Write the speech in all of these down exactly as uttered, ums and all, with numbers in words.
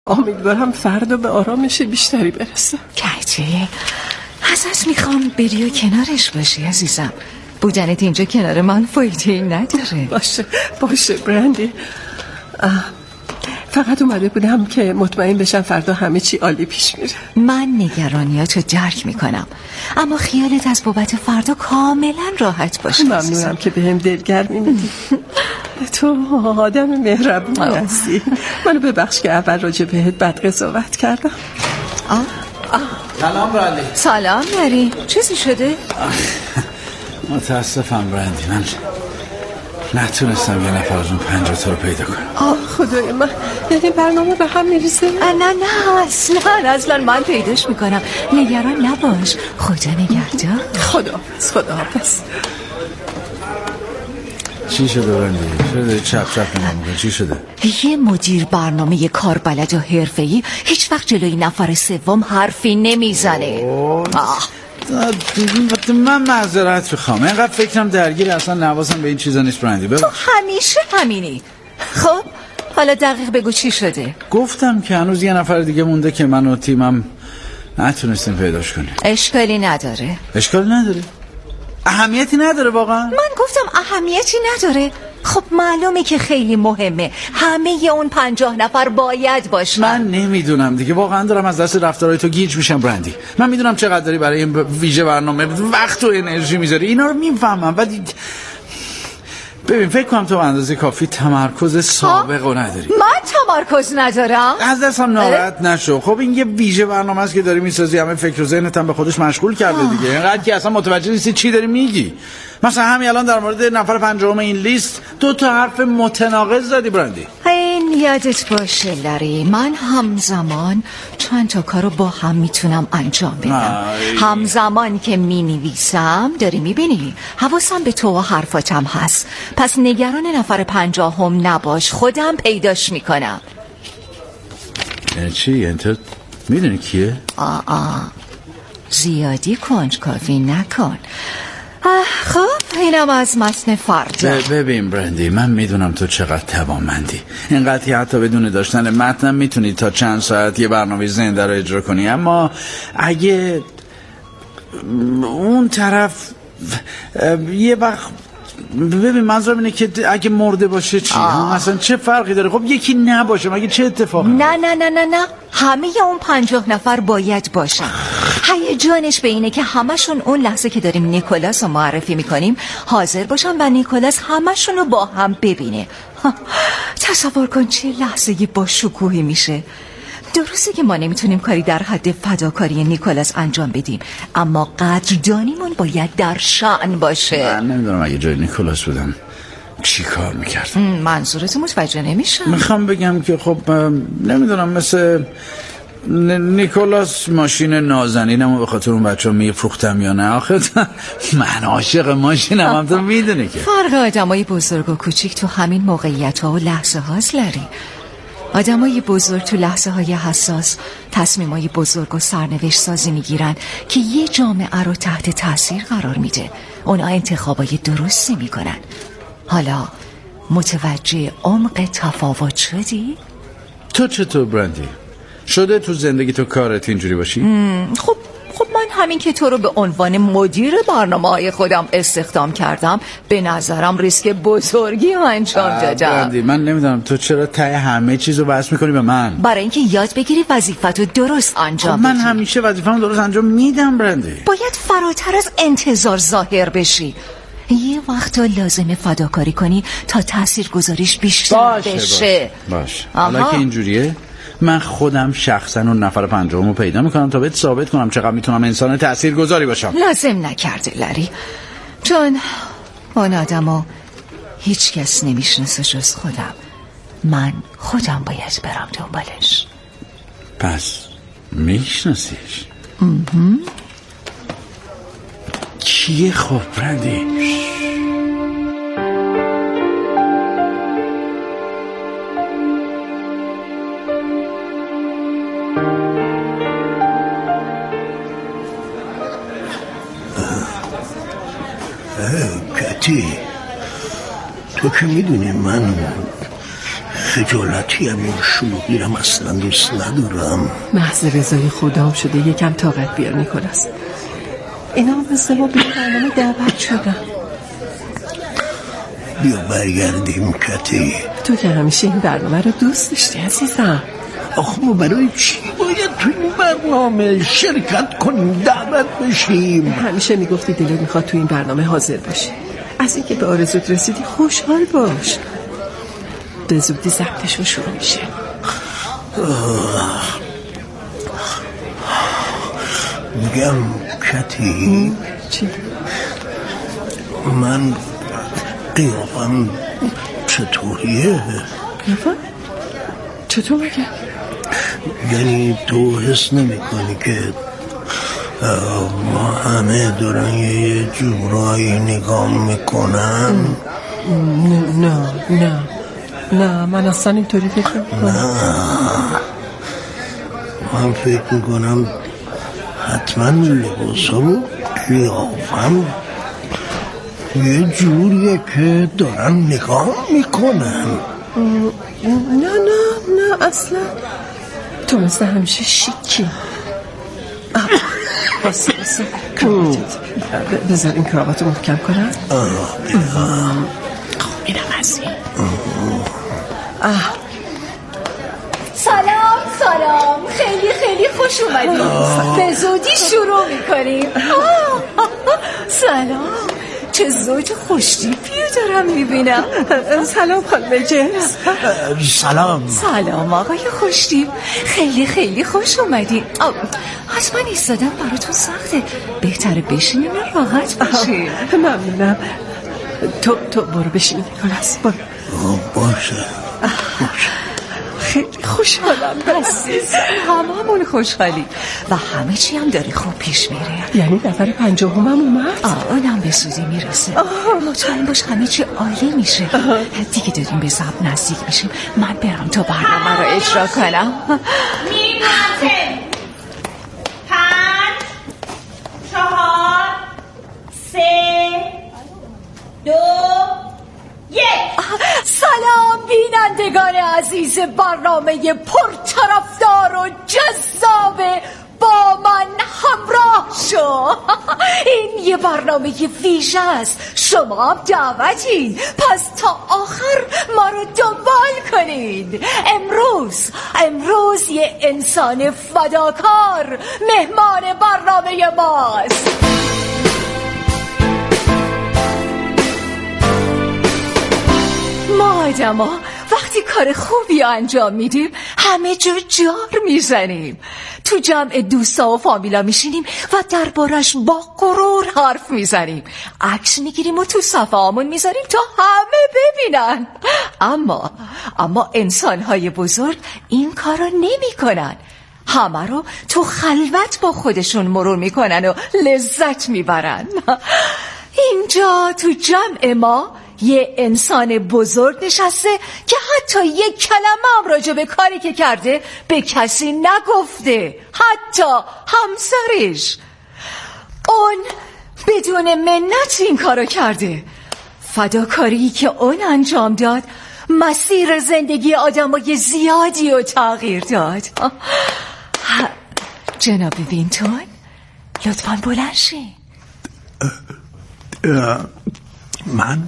امیدوارم فردا به آرامش بیشتری برسه. کتی ازت میخوام بری و کنارش باشی عزیزم. بودنت اینجا کنار من فایده نداره. باشه باشه برندی. فقط اومده بودم که مطمئن بشم فردا همه چی عالی پیش میره. من نگرانیاتو درک میکنم، اما خیالت از بابت فردا کاملا راحت باشه. ممنونم که بهم دلگرمی میدی. تو آدم مهربون هستی. منو ببخش که اول راجع بهت بد قضاوت کردم. آه. آه. سلام برندی. سلام نری. چیزی شده؟ متاسفم برندی، من نتونستم یه نفر از اون پنجاه تا رو پیدا کنم. آه خدای من، یعنی برنامه به هم میریزه؟ نه نه اصلا اصلا من پیداش میکنم، نگران نباش. خدا نگهدار. خداحافظ خداحافظ. چی شده برندی؟ چرا داری چپ چپ نگاه میکنی؟ چی شده؟ یه مدیر برنامه کار بلد و حرفه‌ای هیچ وقت جلوی نفر سوم حرفی نمیزنه. آه من معذرت میخوام، اینقدر فکرم درگیر اصلا نوازم به این چیزا نیست برندی. تو همیشه همینی. خب حالا دقیق بگو چی شده. گفتم که هنوز یه نفر دیگه مونده که من و تیمم نتونستیم پیداش کنیم. اشکالی نداره. اشکالی نداره؟ اهمیتی نداره واقعا؟ من گفتم اهمیتی نداره. خب معلومه که خیلی مهمه، همه اون پنجاه نفر باید باشن. من نمیدونم دیگه، واقعا دارم از دست رفتارهای تو گیج میشم برندی. من میدونم چقدر داری برای این ویژه برنامه وقت و انرژی میذاری، اینا رو میفهمم، ولی ببین فکر کنم تو اندازه کافی تمرکز سابق رو نداری. من تمرکز ندارم؟ از دستم ناراحت نشو. خب این یه ویژه برنامه است که داری میسازی، همه فکر و ذهنت هم به خودش مشغول کرده دیگه، اینقدر که اصلا متوجه نیستی چی داری میگی. مثلا همین الان در مورد نفر پنجم این لیست دو تا حرف متناقض زدی برندی. این یادت باشه لری، من همزمان چند تا کارو با هم میتونم انجام بدم. همزمان که مینویسم داری میبینی حواسم به تو و حرفاتم هست، پس نگران نفر پنجاهم نباش، خودم پیداش میکنم. یعنی چی؟ یعنی تو میدونی کیه؟ آه آه زیادی کنجکاوی نکن. خب اینم از متن فردا. ببین برندی، من میدونم تو چقدر توانمندی، اینقدر حتی بدون داشتن متن میتونی تا چند ساعت یه برنامه زنده رو اجرا کنی، اما اگه اون طرف یه وقت ببین منظورم اینه که اگه مرده باشه چی؟ مثلا چه فرقی داره؟ خب یکی نباشه مگه چه اتفاقی؟ نه نه نه نه نه همه اون پنجاه نفر باید باشن. هیجانش به اینه که همشون اون لحظه که داریم نیکولاس رو معرفی میکنیم حاضر باشن و نیکولاس همشون رو با هم ببینه. تصور کن چه لحظه با شکوهی میشه. درسته که ما نمیتونیم کاری در حد فداکاری نیکولاس انجام بدیم، اما قدردانیمون باید در شأن باشه. من نمیدونم اگه جای نیکولاس بودم چی کار میکردم. منظورت متوجه نمیشم. میخوام بگم که خب نمیدونم مثل نیکولاس ماشین نازنینمو به خاطر اون بچه ها میفروختم یا نه. آخه من عاشق ماشینم هم، تو میدونی که فرق آدمای بزرگ و کوچیک تو همین موقعیت ها و لحظه هاست لری. آدمای بزرگ تو لحظه های حساس تصمیمای بزرگ و سرنوشت سازی میگیرن که یه جامعه رو تحت تاثیر قرار میده. اونا انتخابای درستی میکنن. حالا متوجه عمق تفاوت شدی؟ تو چطور برندی؟ شده تو زندگی تو کارت اینجوری باشی؟ خب خب من همین که تو رو به عنوان مدیر برنامه‌های خودم استخدام کردم به نظرم ریسک بزرگی رو انجام دادم. برندی من نمیدونم تو چرا ته همه چیزو بس میکنی به من؟ برای اینکه یاد بگیری وظیفتو درست انجام بدی. من همیشه وظیفه‌مو درست انجام میدم برندی. باید فراتر از انتظار ظاهر بشی. یه وقتا لازمه فداکاری کنی تا تأثیر گذاریش بیشتر باشه بشه. باشه باشه. حالا که اینجوریه من خودم شخصا اون نفر پنجمو پیدا میکنم تا بهت ثابت کنم چقدر میتونم انسان تاثیرگذاری باشم. لازم نکرده لری، چون اون آدمو هیچ کس نمیشناسه جز خودم. من خودم باید برم دنبالش. پس میشناسیش؟ کیه خب برندی؟ کتی تو که میدونی من خجالتی هم این شلوغی رو اصلا دوست ندارم. محض رضای خدام شده یکم طاقت بیار نیکولاس. اینا هم مثل ما به برنامه دعوت شدن. بیا برگردیم کتی. تو که همیشه این برنامه رو دوست داشتی عزیزم. آخه ما برای چی باید تو این برنامه شرکت کنیم، دعوت بشیم؟ همیشه میگفتی دلت میخواد تو این برنامه حاضر باشی. از اینکه به آرزوت رسیدی خوشحال باش. به زودی ضبطشون شروع میشه. میگم کتی، چی؟ من قیافم چطوریه؟ قیافم؟ چطور مگه؟ یعنی تو حس نمی کنی که ما همه دارن یه جورایی نگاه میکنن؟ نه نه نه نه من اصلا اینطوری فکر میکنم. نه من فکر میکنم حتما لباسا و قیافم یه جوریه که دارن نگاه میکنن. نه نه نه اصلا تو مثل همیشه شیکی. باسه باسه بذار این کراواتو محکم کنم. خب اینم از این. سلام سلام، خیلی خیلی خوش اومدید. به زودی شروع میکنیم. سلام، چه زوج خوشتیپی دارم میبینم. سلام خانم جنس. سلام. سلام آقای خوشتیپ، خیلی خیلی خوش اومدید. حتما ایستادم براتون سخته، بهتره بشینین و راحت باشین. ممنونم. تو تو برو بشین نیکولاس، برو. باشه باشه. خیلی خوشحالم عزیزم، هممون خوشحالی و همه چی هم داره خوب پیش میره. یعنی نفر پنجاهم هم اومد؟ آه اونم به زودی میرسه. مطمئن باش همه چی عالی میشه. دیگه داریم به ضبط نزدیک میشیم. من برم تا برنامه رو اجرا کنم. میمانده پنج چهار سه دو یک. سلام بینندگان عزیز برنامه پرطرفدار و جذاب با من همراه شو. این یه برنامه ویژه است، شما هم دعوتین، پس تا آخر ما رو دنبال کنید. امروز امروز یه انسان فداکار مهمان برنامه ماست. ما آدما وقتی کار خوبی انجام میدیم همه جا جار میزنیم، تو جمع دوستا و فامیلا میشینیم و دربارش با غرور حرف میزنیم، عکس میگیریم و تو صفحه هامون میذاریم تا همه ببینن. اما اما انسانهای بزرگ این کار رو نمی کنن، همه رو تو خلوت با خودشون مرور میکنن و لذت میبرن. اینجا تو جمع ما یه انسان بزرگ نشسته که حتی یک کلمه هم راجع به کاری که کرده به کسی نگفته، حتی همسرش. اون بدون منت این کارو کرده. فداکاری که اون انجام داد مسیر زندگی آدمای زیادی رو تغییر داد. جناب وینتون لطفاً بلند شین. من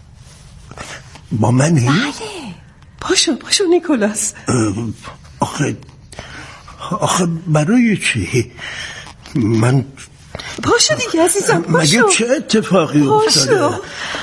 با منی؟ بله. پاشو پاشو نیکولاس. آخه آخه برای چی؟ من پاشو دیگه عزیزم، پاشو. مگه چه اتفاقی افتاده؟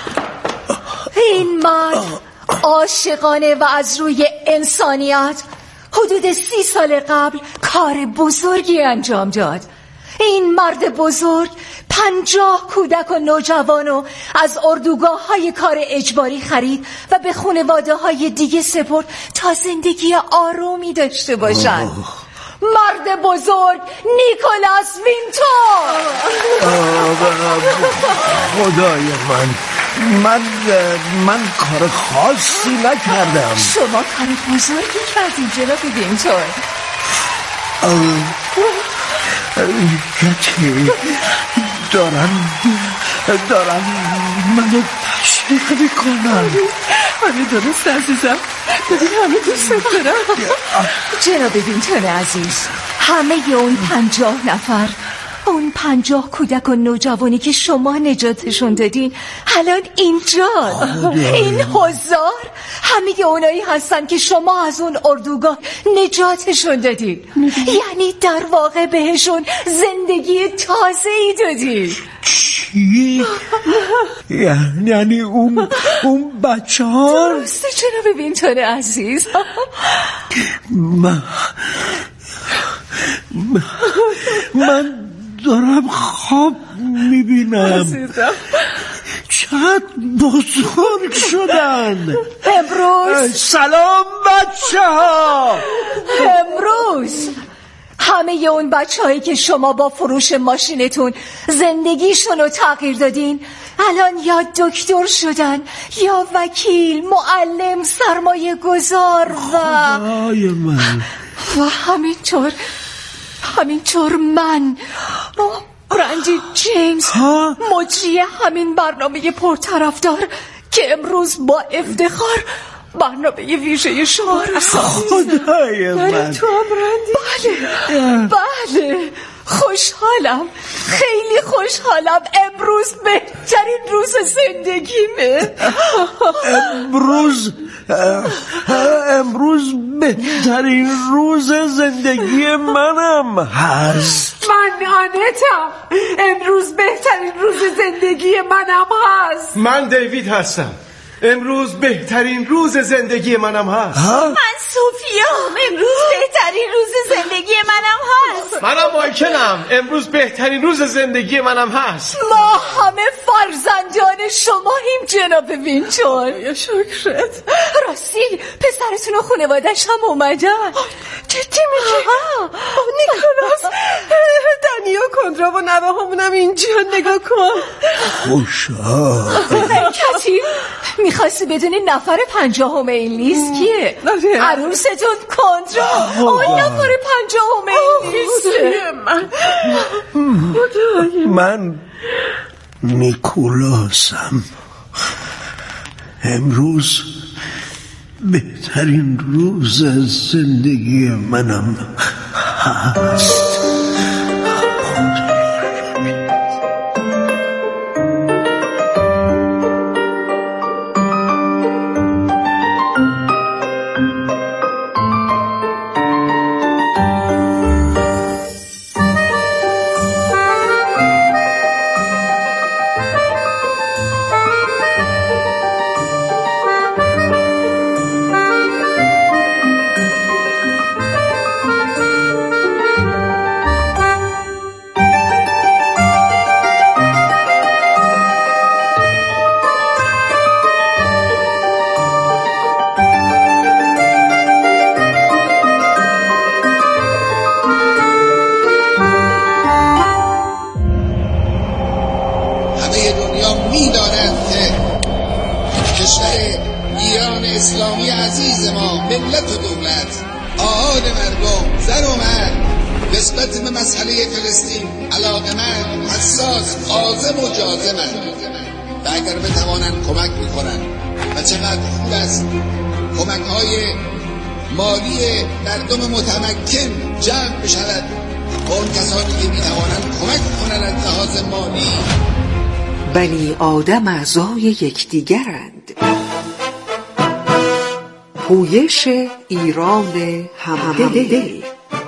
این مرد عاشقانه و از روی انسانیت حدود سی سال قبل کار بزرگی انجام داد. این مرد بزرگ پنجاه کودک و نوجوانو از اردوگاه های کار اجباری خرید و به خانواده های دیگه سپرد تا زندگی آرومی داشته باشن. آه. مرد بزرگ نیکولاس وینتون. خدای من من من کار خاصی نکردم. شما کار بزرگی کردین جناب وینتون. کتی دارن دارن منو تشویق میکنن. آره درست عزیزم، ببین همه دوست دارم. جناب وینتون عزیز، همه اون پنجاه نفر، اون پنجاه کودک و نوجوانی که شما نجاتشون دادین الان اینجا، این حضار همه اونایی هستن که شما از اون اردوگاه نجاتشون دادین. یعنی در واقع بهشون زندگی تازه‌ای دادین. چی؟ یعنی اون اون بچه ها؟ درسته جناب وینتون عزیز. من من دارم خواب میبینم. چقدر بزرگ شدن. امروز سلام بچه ها. امروز همه اون بچه هایی که شما با فروش ماشینتون زندگیشون رو تغییر دادین الان یا دکتر شدن یا وکیل، معلم، سرمایه گذار و خدای من. و همینطور همینطور من رندی جیمز مجری همین برنامه پرطرفدار که امروز با افتخار برنامه ویژه شما رو ساختیم. خدای من. تو هم رندی؟ بله بله خوشحالم، خیلی خوشحالم. امروز بهترین روز زندگیمه. امروز امروز بهترین روز زندگی منم هست. من آنتم، امروز بهترین روز زندگی منم هست. من دیوید هستم، امروز بهترین روز زندگی منم هست. من سوفیام، امروز بهترین روز زندگی منم هست. منم مایکلم، امروز بهترین روز زندگی منم هست. ما همه فرزندان شماییم جناب وینتون. یا شکرت. راستی پسرتون و خانواده‌اش هم اومدن. جدی میگی؟ نیکولاس، دنی و کندرا و نوه همونم اینجا، نگاه کن. خوشحال. کتی میخواستی بدونی نفر پنجاهم این لیست کیه؟ عروستون کندرا، اون نفر پنجاهم این لیسته. من من نیکولاسم. امروز بهترین روز زندگی منم هست. اسلامی عزیز ما، ملت و دولت، آحاد مردم، زن و مرد، نسبت به مسئله فلسطین علاقه‌مند، حساس، عازم و جازمند و اگر بتوانند کمک میکنند و چقدر خوب است کمک‌های مالی مردم متمکن جمع بشود با اون کسانی که میتوانند کمک کنند از لحاظ مالی. بنی آدم اعضای یکدیگرند. پویش ایران همدل.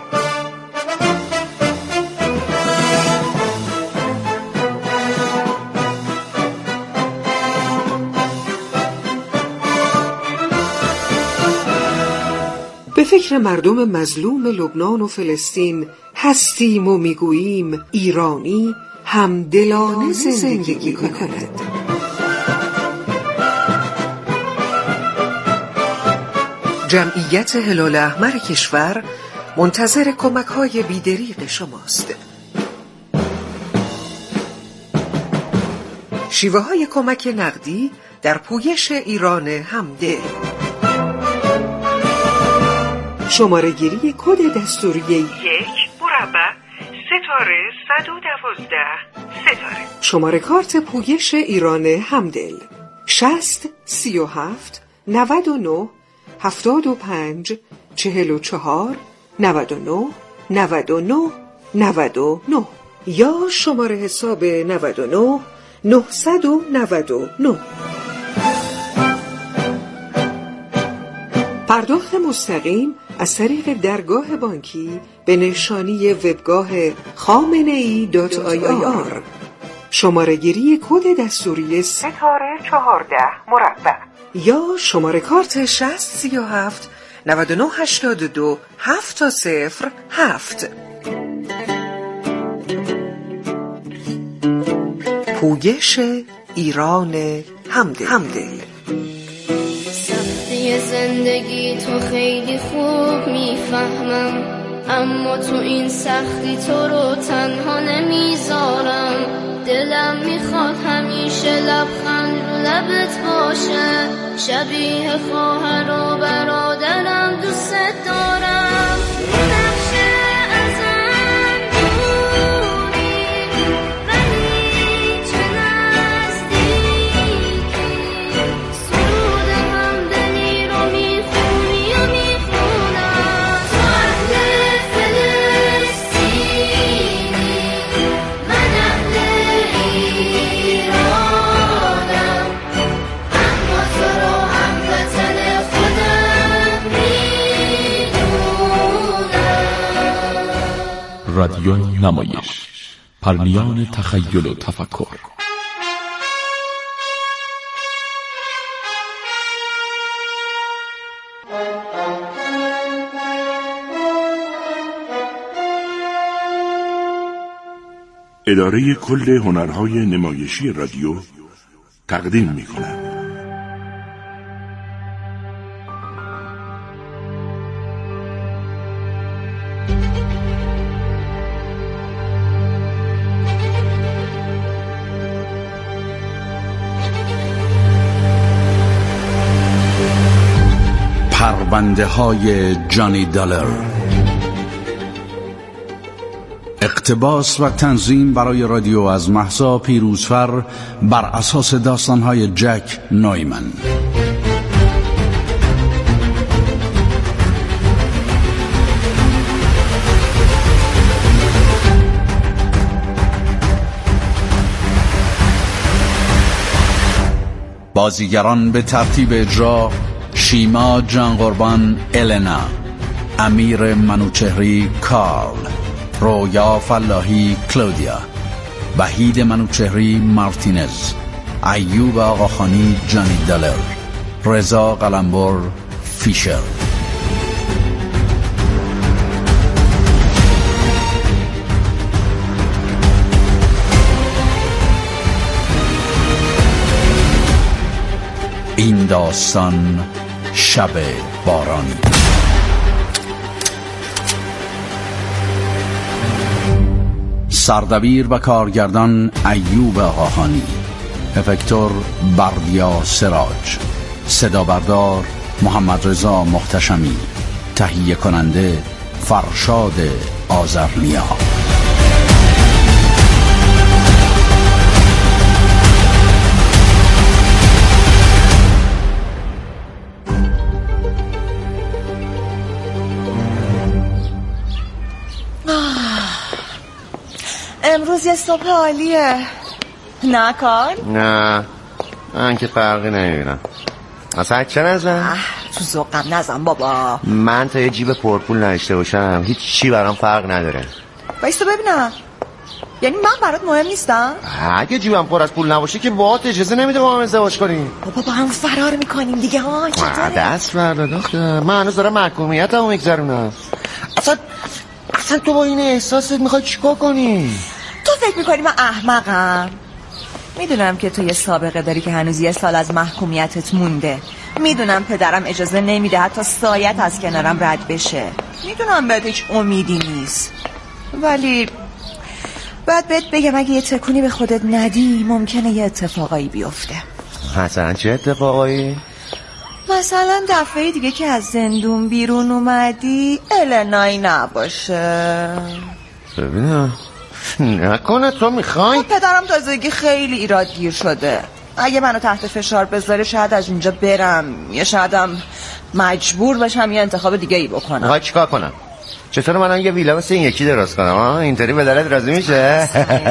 به فکر مردم مظلوم لبنان و فلسطین هستیم و میگوییم ایرانی همدلانه زندگی کند. جمعیت هلال احمر کشور منتظر کمک‌های بی‌دریغ شماست. شیوه‌های کمک نقدی در پویش ایران همدل. شماره گیری کد دستوری یک مربع ستاره صد و دوازده ستاره. شماره کارت پویش ایران همدل شصت سی و هفت نود و نه هفتاد و پنج چهل و چهار نود و نه نود و نه نود و نه یا شماره حساب نود و نه نهصد و نود و نه. پرداخت مستقیم از طریق درگاه بانکی به نشانی وبگاه خامنه‌ای دات آی آر. شماره گیری کد دستوری ستاره چهارده مربع یا شماره کارت شصت سی و هفت نود و نه هشتاد و دو هفت تا صفر هفت. پویش ایران همدل. همدل. سختی زندگی تو خیلی خوب میفهمم، اما تو این سختی تو رو تنها نمیذارم. دلم میخواد همیشه لبخند رو لبت باشه، شبیه خواهر و برادرم دوست دارم. نقشه ازم دوری ولی چه نزدیکی، سرود همدلی رو میخونی و میخونم. تو اهل فلسطینی، من اهل ایرانم، اما تو رو هم وطن خودم میدونم. رادیو نمایش، پرنیان تخیل و تفکر. اداره کل هنرهای نمایشی رادیو تقدیم می‌کند. پرونده های جانی دالر، اقتباس و تنظیم برای رادیو از مهسا پیروزفر بر اساس داستان‌های جک نویمن. بازیگران به ترتیب اجرا: شیما جان قربان النا، امیر منوچهری کارل، رویا فلاحی کلودیا، وحید منوچهری مارتینز، ایوب آقاخانی جانی دالر، رضا قلمبر فیشر. این داستان شب بارانی. سردبیر و کارگردان ایوب آقاخانی، افکتور بردیا سراج، صدا بردار محمد رضا محتشمی، تهیه کننده فرشاد آذرنیا. امروز یه صبح عالیه، نه کار؟ نه من که فرقی نمیبینم. اصلا چه نزن؟ تو ذوقم نزن بابا. من تا یه جیب پرپول نداشته باشم هیچ چی برام فرق نداره. بایستا ببینم، یعنی من برات مهم نیستم؟ اگه جیبم پر از پول نباشه که باهات اجازه نمیده با هم ازدواج کنیم. بابا با هم فرار میکنیم دیگه. ها چطوره؟ دست فردا دختر، من هنوز دارم محکومیتمو میگذرونم. اصلا اصلا تو با این احساست میخوای چیکار کنی؟ تو فکر میکنی من احمقم؟ میدونم که تو یه سابقه داری که هنوز یه سال از محکومیتت مونده. میدونم پدرم اجازه نمیده حتی سایت از کنارم رد بشه. میدونم بهت هیچ امیدی نیست، ولی باید بهت بگم اگه یه تکونی به خودت ندی ممکنه یه اتفاقایی بیفته. مثلا چه اتفاقایی؟ مثلا دفعه دیگه که از زندون بیرون اومدی النایی نباشه. ببینم نکنه تو میخوای؟ پدرم تازگی خیلی ایرادگیر شده. اگه منو تحت فشار بذاره شاید از اینجا برم، یا شایدم مجبور بشم یه انتخاب دیگه ای بکنم. میخوای چیکار کنم؟ چطور منم یه ویلا واسه این یکی درست کنم؟ ها اینطوری به درت راضی میشه؟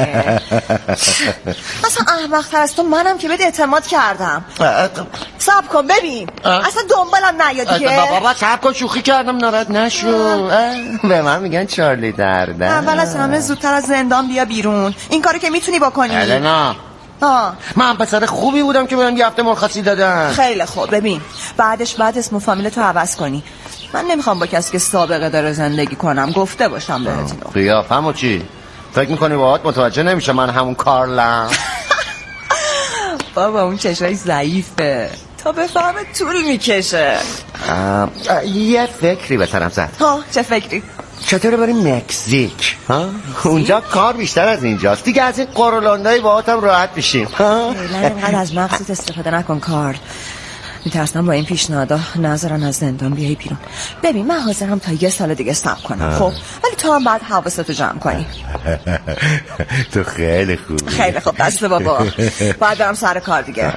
اصلا احمق تر از تو منم که بهت اعتماد کردم. صبر کن ببین اصلا دنبالم نیا دیگه. بابا صبر کن، شوخی کردم، ناراحت نشو. به من میگن چارلی درده. اول از همه زودتر از زندان بیا بیرون. این کارو که میتونی بکنی. النا آه. من پسر خوبی بودم که بهم یه هفته مرخصی دادن. خیلی خوب. ببین بعدش بعد اسم و فامیلتو عوض کنی. من نمیخوام با کسی که سابقه داره زندگی کنم، گفته باشم بهت اینو. قیافمو چی؟ فکر میکنی باهات متوجه نمیشه من همون کارلم؟ بابا اون چشای ضعیفه، تا بفهمه طول میکشه. یه فکری به طرف زد. ها چه فکری؟ چطوره بریم مکزیک؟ ها؟ اونجا کار بیشتر از اینجاست دیگه، از این قرولندایی باهات هم راحت میشیم. فعلا اینقدر از مغزت استفاده نکن کار. میترسم با این پیشنهادا نذارن از زندان بیای بیرون. ببین من حاضرم تا یه سال دیگه صبر کنم، خب ولی تو هم بعد حواستو جمع کنی. تو خیلی خوبی. خیلی خوب دست بابا. باید برم سر کار دیگه.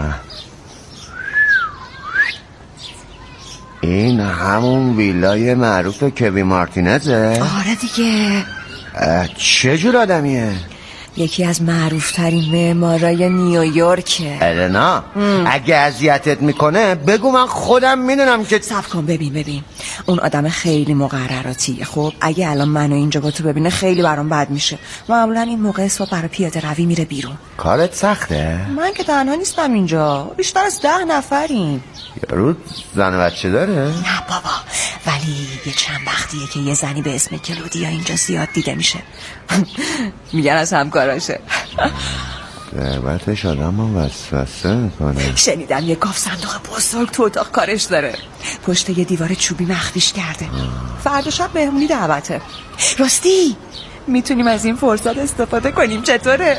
این همون ویلای معروف کوین مارتینزه؟ آره دیگه. چه جور آدمیه؟ یکی از معروف ترین معمارای نیویورکه. النا اگه اذیتت میکنه بگو، من خودم میدونم که. صبر کن ببین ببین اون آدم خیلی مقرراتیه. خب اگه الان منو اینجا با تو ببینه خیلی برام بد میشه. معمولا این موقع صبح برای پیاده روی میره بیرون. کارت سخته؟ من که تنها نیستم اینجا، بیشتر از ده نفریم. یارو زن و بچه داره؟ نه بابا، ولی یه چند وقتیه که یه زنی به اسم کلودیا اینجا زیاد دیده میشه. میگن از همکاراشه. ثروتش آدم وسوسه میکنه. شنیدم یه گاف صندوق بزرگ تو اتاق کارش داره، پشت یه دیوار چوبی مخفیش کرده. فردا شب مهمونی دعوته. راستی میتونیم از این فرصت استفاده کنیم، چطوره؟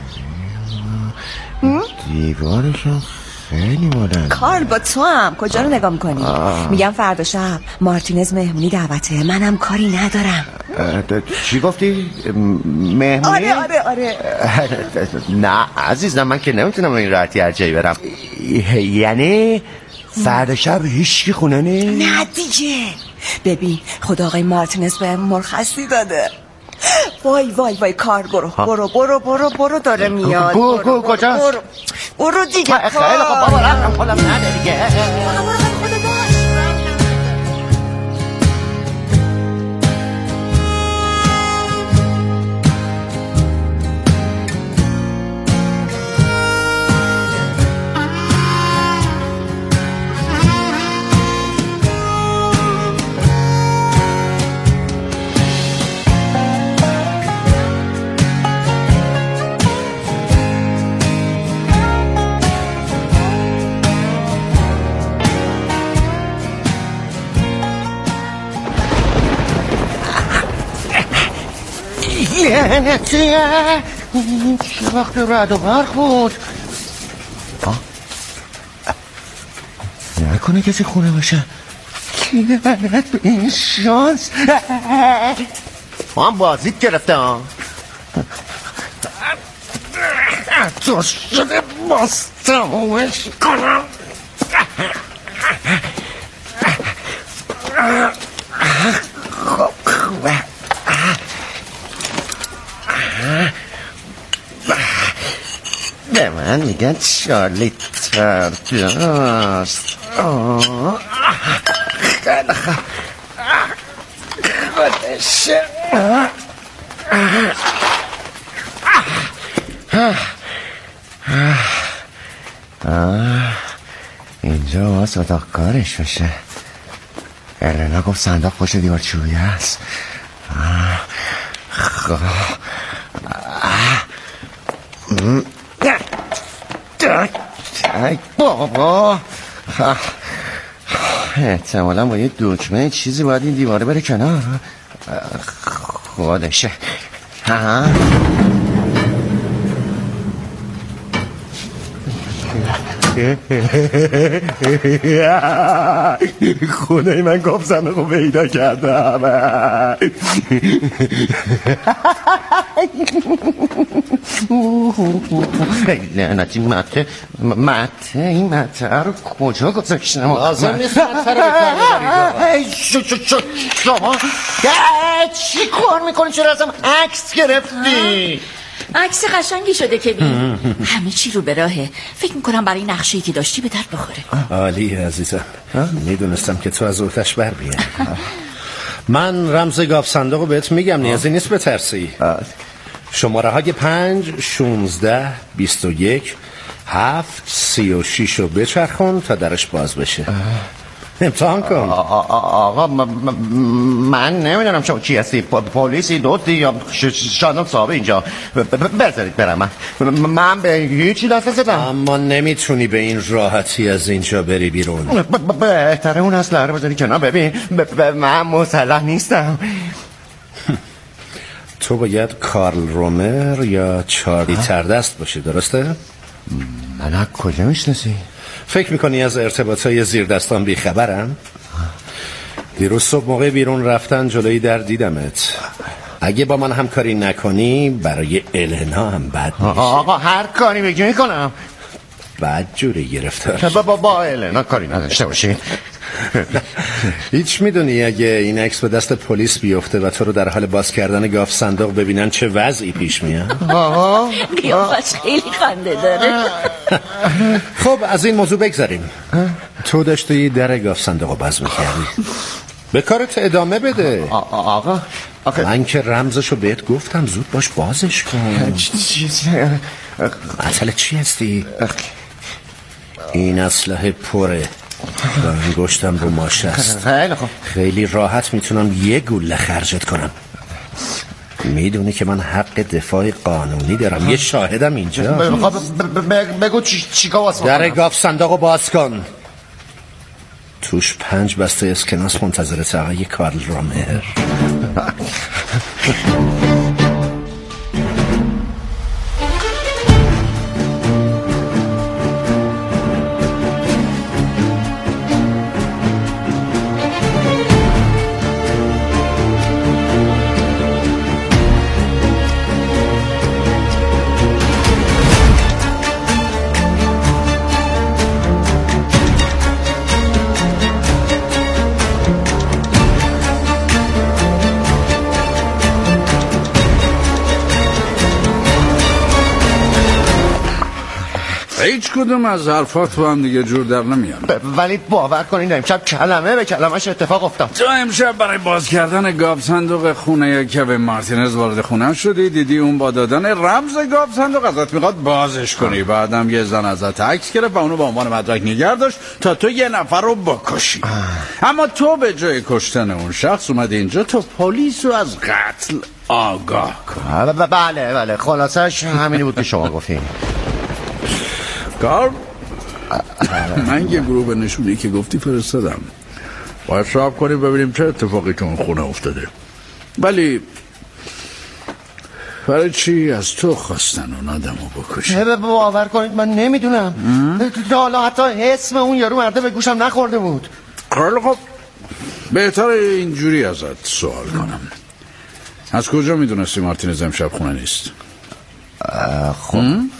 دیوارشون خیلی بلند. کار با تو هم کجا رو نگاه میکنی؟ میگم فردا شب مارتینز مهمونی دعوته، منم کاری ندارم. چی گفتی؟ مهمونی؟ آره آره آره. نه عزیزم، من که نمیتونم این راحتی هر جایی برم. یعنی فردا شب هیچکی خونه نیست؟ نه دیگه. ببین خدا آقای مارتینز به مرخصی داده. وای وای وای کار برو برو برو برو برو داره میاد. گو گو کجاست؟ برو برو دیگه. خیلی خب بابا رفتم خودم نده دیگه. لعنتیه چه وقت رعد و برق بود؟ نکنه کسی خونه باشه. لعنت به این شانس. ما هم بازیت گرفته ها. تو شده باز تمومش کنم. خب خوبه. به من میگن چارلی ترداست. خیلی خوب خودشه. اینجا باز اتاق کارش بشه. النا گفت صندوق پشت دیوار چوبی هست. خب ای بابا، احتمالا با یه دکمه چیزی باید این دیواره بره کنار. خودشه. ها خدای من گفت زنه رو پیدا کردم. لعنتی مته مته این مته رو کجا گذاشتم؟ لازم نیست مته رو بکنی. شما چی کار میکنی؟ چرا ازم عکس گرفتی؟ عکس قشنگی شده که بین همه چی رو به راهه. فکر میکنم برای نقشه‌ای که داشتی به درد بخوره. عالی عزیزم، میدونستم که تو از اوتش بر بیای. من رمز گاف صندوق رو بهت میگم، نیازی نیست بترسی. شماره های پنج شونزده بیست و یک هفت سی و شیش رو بچرخون تا درش باز بشه. امتحان کن. آقا من نمیدونم شما چی هستی، پلیسی دوستی یا شادم صاحب اینجا. بذارید برم، من به هیچی دست نزدم. اما نمیتونی به این راحتی از اینجا بری بیرون. بهتره اون اسلحه رو بذاری کنار. ببین من مسلح نیستم. تو باید کارل رومر یا چارلی تردست باشی، درسته؟ من از کجا میشناسی؟ فکر میکنی از ارتباطای زیر دستان بیخبرم؟ دیروز صبح موقع بیرون رفتن جلوی در دیدمت. اگه با من همکاری نکنی برای النا هم بد میشه. آقا هر کاری بگی میکنم. بد جوری گرفتار. با با با النا کاری نداشته باشی. هیچ میدونی اگه این عکس به دست پلیس بیفته و تو رو در حال باز کردن گاف صندوق ببینن چه وضعی پیش میاد؟ آها قیافش خیلی خنده داره. خب از این موضوع بگذاریم. تو داشتی در گاف صندوق رو باز میکردی، به کارت ادامه بده. آقا من که رمزشو بهت گفتم، زود باش بازش کن. مسئله چی هستی؟ این اسلحه پره و انگشتم رو ماشه است. خیلی راحت میتونم یه گوله خرجت کنم. میدونی که من حق دفاع قانونی دارم. یه شاهدم اینجا. بگو چی باز کنم. در گاف صندوق رو باز کن. توش پنج بسته اسکناس منتظرت آقای کارل رومر. هیچ کدوم از حرفات با هم دیگه جور در نمیان. ولی باور کنید امشب کلمه به کلمش اتفاق افتاد. تو امشب برای باز کردن گاف صندوق خونه کوین مارتینز وارد خونه شدی، دیدی اون با دادن رمز گاف صندوق ازت میخواد بازش کنی. بعدم یه زن ازت عکس گرفت و اونو به عنوان مدرک نگه داشت تا تو یه نفر رو بکشی. اما تو به جای کشتن اون شخص اومدی اینجا تو پلیس رو از قتل آگاه کنی. بله بله خلاصش همینی بود که شما گفتین. کار من یه گروه نشونی که گفتی فرستادم، باید صاحب کنیم ببینیم چه اتفاقی تو اون خونه افتاده. ولی برای چی از تو خواستن اون آدم رو بکشی؟ باور کنید من نمیدونم. حالا حتی اسم اون یارو مرده به گوشم نخورده بود. خب بهتر اینجوری ازت سوال کنم، از کجا میدونستی مارتینز امشب خونه نیست؟ خب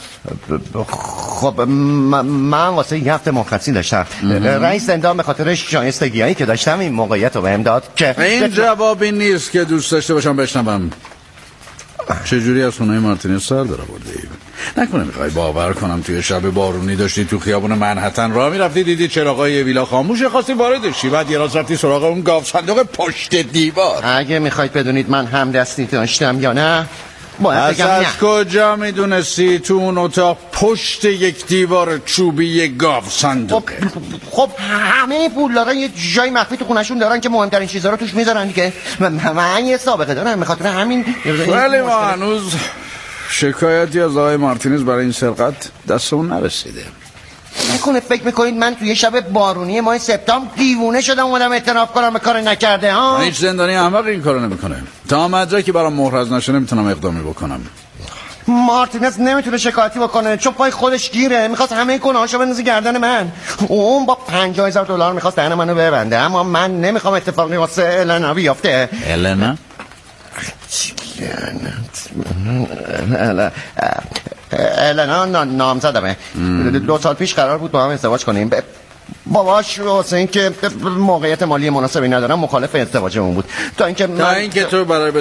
خب من واسه یه هفته مرخصی داشتم. رئیس زندان به خاطر شایستگیایی که داشتم این موقعیت رو بهم داد که این جوابی نیست که دوست داشته باشم بشنوم. چجوری از خونه مارتینز سر داره بردی؟ نکنه میخوای باور کنم توی شب بارونی داشتی تو خیابون منهتن راه میرفتی، دیدی چراغای ویلا خاموشه، خواستی وارد شی، بعد یه راست رفتی سراغ اون گاف صندوق پشت دیوار. اگه میخواید بدونید من هم دستی داشتم یا نه از از کجا میدونستی تو اون اتاق پشت یک دیوار چوبی یک گاف صندوقه؟ خب, خب همه پولدارا یه جای مخفی تو خونشون دارن که مهمترین چیزا رو توش میذارن دیگه. من, من یه سابقه دارم به خاطر همین. ولی ما هنوز شکایتی از آقای مارتینز برای این سرقت دستمون نرسیده. نکنه فکر میکنید من توی شب بارونی ماه سپتامبر دیوونه شدم اومدم اعتراف کنم به کار نکرده ها؟ هیچ زندانی احمق این کارو نمیکنه. تا مدرکی برام محرز نشه نمیتونم اقدامی بکنم. مارتینز نمیتونه شکایتی بکنه چون پای خودش گیره. میخواست همه گناهاشو بندازه گردن من. اون با پنجاه هزار دلار میخواست دهن منو ببنده، اما من نمیخوام اتفاقی واسه النا بیفته. النا النا نامزدمه دو سال پیش قرار بود با هم ازدواج کنیم. باباش واسه اینکه موقعیت مالی مناسبی ندارم مخالف ازدواجمون بود تا اینکه تا اینکه تو برای